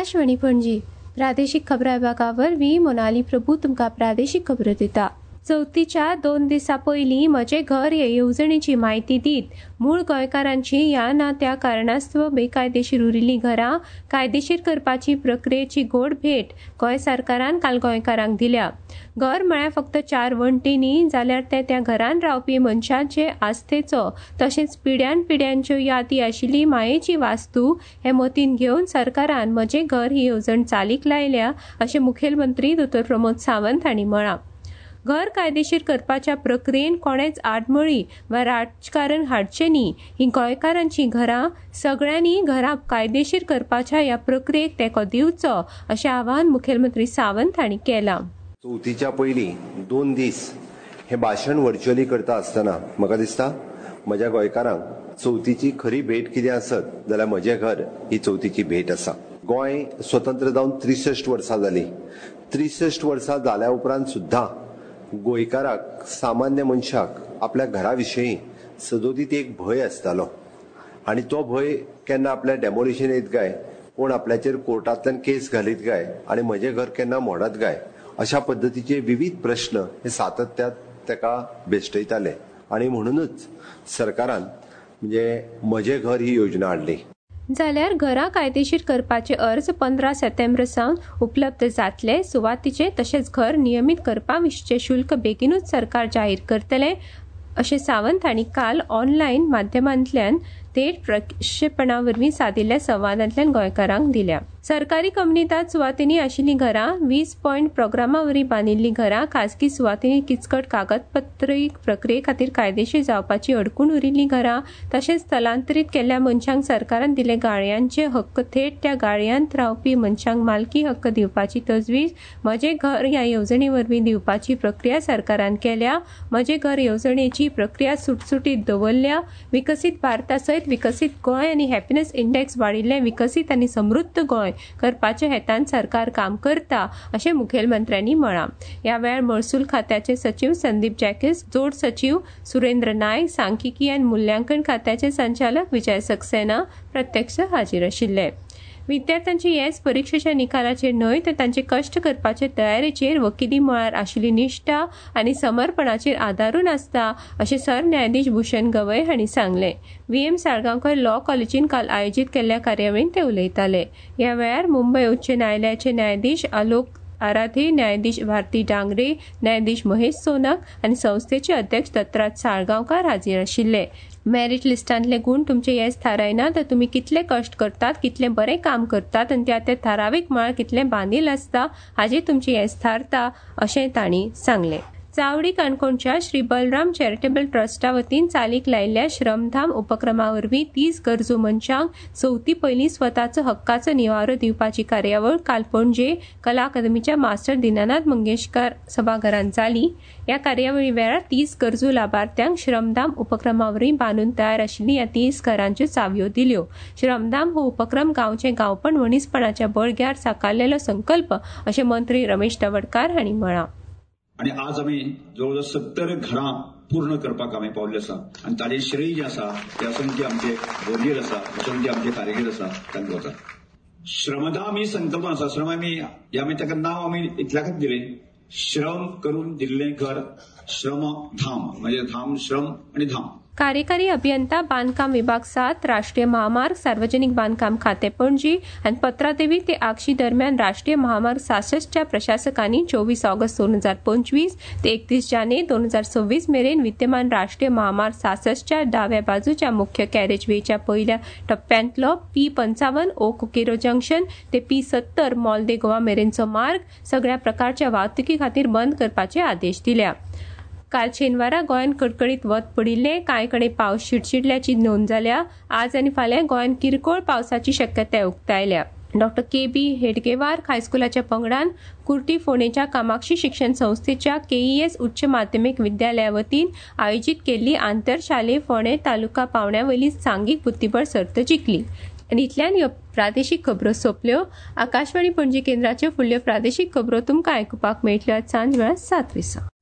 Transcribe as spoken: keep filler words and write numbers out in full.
आकाशवाणी पणजी प्रादेशीक खबरां विभागावर वी मोनाली प्रभू तुमकां प्रादेशीक खबरो दिता। चवथीच्या दोन दिसां पयलीं म्हजें घर हे येवजणेची म्हायती दीत मूळ गोंयकारांची ह्या ना त्या कारणास्तव बेकायदेशीर उरिल्लीं घरां कायदेशीर करपाची प्रक्रियेची गोड भेट गोंय सरकारान काल गोंयकारांक दिल्या। घर म्हळ्यार फक्त चार वण्टी न्ही, जाल्यार ते त्या घरांत रावपी मनशांचे आस्थेचो तशेंच पिढ्यान पिढ्यांच्यो यादी आशिल्ली मायेची वास्तू हे मतीन घेवन सरकारान म्हजें घर ही येवजण चालीक लायल्या, अशें मुखेलमंत्री दोतोर प्रमोद सावंत हांणी म्हळां। घर कायदेशीर करपाच्या प्रक्रियेन कोणेच आडमेळी वा राजकारण हाडचें न्ही, ही गोंयकारांची घरां सगळ्यांनी घरां कायदेशीर करपाच्या ह्या प्रक्रियेक तेंको दिवचो, अशें आवाहन मुखेलमंत्री सावंत हांणी केलां। चवथीच्या पयलीं दोन दीस हे भाशण व्हर्च्युअली करता आसतना म्हाका दिसता म्हज्या गोंयकारांक चवथीची खरी भेट कितें आसत जाल्यार म्हजें घर ही चवथीची भेट आसा। गोंय स्वतंत्र जावन त्रेसष्ट वर्सां जाली। त्रेसष्ट वर्सां जाल्या उपरांत सुद्दां गोंयकाराक सामान्य मनशाक आपल्या घरा विशीं सदोदीत एक भंय आसतालो आनी तो भंय केन्ना आपल्या डेमोलिशन येत काय, कोण आपल्याचेर कोर्टांतल्यान केस घालीत काय आनी म्हजें घर केन्ना मोडत काय, अशा पद्दतीचे विविध प्रश्न हे सातत्यात ताका भेसटयताले आनी म्हणूनच सरकारान म्हणजे म्हजें घर ही योजना हाडली। जाल्यार घरां कायदेशीर करपाचे अर्ज पंदरा सप्टेंबर सावन उपलब्ध जातले। सुवातीचे तशेंच घर नियमीत करपा विशींचे शुल्क बेगीनूच सरकार जाहीर करतले, अशें सावंत हांणी काल ऑनलायन माध्यमांतल्यान थेट प्रक्षेपणा वरवीं सादिल्ल्या संवादांतल्यान गोंयकारांक दिल्या। सरकारी कमनितांत सुवातींनी आशिल्लीं घरां, वीस पॉयंट प्रोग्रामा वरवीं बांदिल्लीं घरां, खासगी सुवातींनी किचकट कागदपत्री प्रक्रिये खातीर कायदेशीर जावपाची अडकून उरिल्लीं घरां, तशेंच स्थलांतरीत केल्ल्या मनशांक सरकारान दिले गाळयांचे हक्क थेट त्या गाळयांत रावपी मनशांक मालकी हक्क दिवपाची तजवीज म्हजें घर ह्या येवजणे वरवीं दिवपाची प्रक्रिया सरकारान केल्या। म्हजें घर येवजणेची प्रक्रिया सुटसुटीत दवरल्या। विकसीत भारता सयत विकसीत गोंय आनी हॅपीनेस इंडेक्स वाडिल्लें विकसीत आनी समृद्ध गोंय करपाच्या हेतान सरकार काम करता, अशें मुखेलमंत्र्यांनी म्हळां। ह्या वेळार महसूल खात्याचे सचिव संदीप जॅकिस, जोड सचिव सुरेंद्र नायक, सांख्यिकी आनी मुल्यांकन खात्याचे संचालक विजय सक्सेना प्रत्यक्ष हाजीर आशिल्ले। विद्यार्थ्यांची येस परीक्षेच्या निकालाचेर न्हय तर तांचे कश्ट करपाचे तयारेचेर वकिली मळार आशिल्ली निश्ठा आनी समर्पणाचेर आदारून आसता, अशें सरन्यायाधीश भूषण गवय हांणी सांगलें। व्ही एम साळगांवकर लॉ कॉलेजीन काल आयोजीत केल्ल्या कार्यावळींत ते उलयताले। ह्या वेळार मुंबय उच्च न्यायालयाचे न्यायाधीश आलोक आराधे, न्यायाधीश भारती डांगरे, न्यायाधीश महेश सोनक आनी संस्थेचे अध्यक्ष दत्तराज साळगांवकार हाजीर आशिल्ले। मेरिट लिस्टांतले गुण तुमचे येस थारायना तर तुमी कितले कश्ट करतात, कितले बरें काम करतात आनी त्या त्या थारावीक मळार कितले बांदील आसता हाजेर तुमचे येस थारता, अशें तांणी सांगलें। चावडी काणकोणच्या श्री बलराम चॅरिटेबल ट्रस्टा वतीन चालीक लायिल्ल्या श्रमधाम उपक्रमा वरवीं तीस गरजू मनशांक चवथी पयलीं स्वताचो हक्काचो निवारो दिवपाची कार्यावळ काल पणजे कला अकादमीच्या मास्टर दिनानाथ मंगेशकार सभाघरांत जाली। ह्या कार्यावळी वेळार तीस गरजू लाभार्थ्यांक श्रमधाम उपक्रमा वरवीं बांदून तयार आशिल्लीं ह्या तीस घरांच्यो चावयो दिल्यो। श्रमधाम हो उपक्रम गांवचे गांवपण मनीसपणाच्या बळग्यार साकारलेलो संकल्प, अशें मंत्री रमेश तवडकार हांणी म्हळां। आणि आज आम्ही जवळजवळ सत्तर घरां पूर्ण करपाक आमी पावल्ले आसा आनी ताचे श्रेय जे आसा ते असंख्य आमचे वडील आसा, असंख्य आमचे कार्यकीर आसा तांकां वता। श्रमधाम ही संकल्पना आसा। श्रम आमी ह्या आमी ताका नांव आमी इतल्या खातीर दिलें, श्रम करून दिल्लें घर श्रमधाम, म्हणजे धाम श्रम आणि धाम। कार्यकारी अभियंता बांदकाम विभाग सात, राष्ट्रीय महामार्ग सार्वजनिक बांदकाम खाते पणजी आनी पत्रादेवी ते आगशी दरम्यान राष्ट्रीय महामार्ग सासष्टच्या प्रशासकांनी चोवीस ऑगस्ट दोन हजार पंचवीस ते एकतीस जानेर दोन हजार सव्वीस मेरेन विद्यमान राष्ट्रीय महामार्ग सासष्टच्या दाव्या बाजूच्या मुख्य कॅरेजवेच्या पहिल्या टप्प्यांतलो पी पंचावन्न ओ कुकेरो जंक्शन ते पी सत्तर मॉल दे गोवा मेरेनचो मार्ग सगळ्या प्रकारच्या वाहतुकी खातीर बंद करपाचे आदेश दिल्या। काल शेनवारा गोंयात कडकडीत वत पडिल्ले, कांय कडेन पावस शिडशिडल्याची नोंद जाल्या। आज आनी फाल्यां गोंयात किरकोळ पावसाची शक्यताय उक्तायल्या। डॉक्टर के बी हेडगेवार हायस्कुलाच्या पंगडान कुर्टी फोंडेच्या कामाक्षी शिक्षण संस्थेच्या केईएस उच्च माध्यमीक विद्यालया वतीन आयोजीत केल्ली आंतरशालेय फोंडे तालुका पावंड्या वयली सांघीक बुद्धीबळ सर्त जिखली। आनी इतल्यान ह्यो प्रादेशीक खबरो सोंपल्यो। आकाशवाणी पणजी केंद्राच्यो फुडल्यो प्रादेशीक खबरो तुमकां आयकुपाक मेळटल्यो आज सांज वेळार सात विसां।